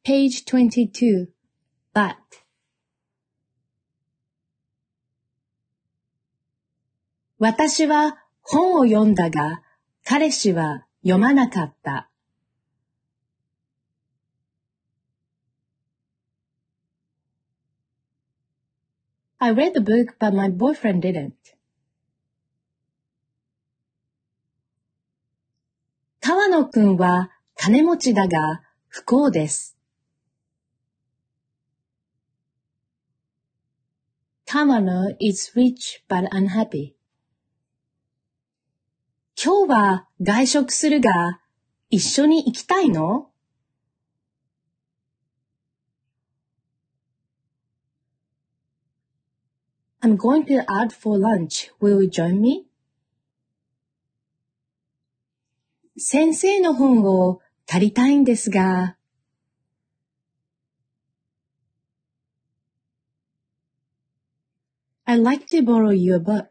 Page 22. But. 私は本を読んだが、彼氏は読まなかった。I read the book, but my boyfriend didn't. 川野くんは金持ちだが不幸です。Kawano is rich but unhappy. 今日は外食するが、一緒に行きたいの？ I'm going to out for lunch. Will you join me? 先生の本を借りたいんですが。I'd like to borrow your book.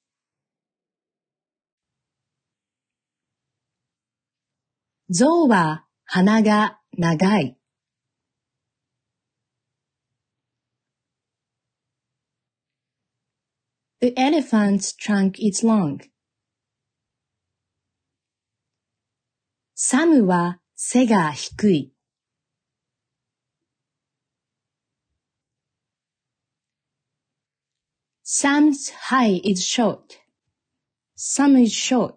象は鼻が長い。The elephant's trunk is long. サムは背が低い。Sam's height is short. Sam is short.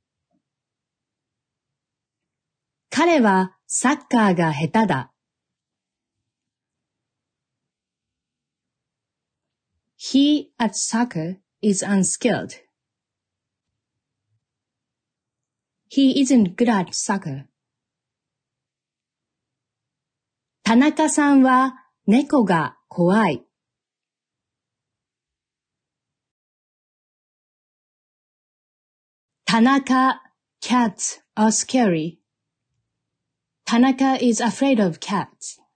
彼はサッカーが下手だ。He at soccer is unskilled. He isn't good at soccer. 田中さんは猫が怖い。田中 cats are scary. Tanaka is afraid of cats.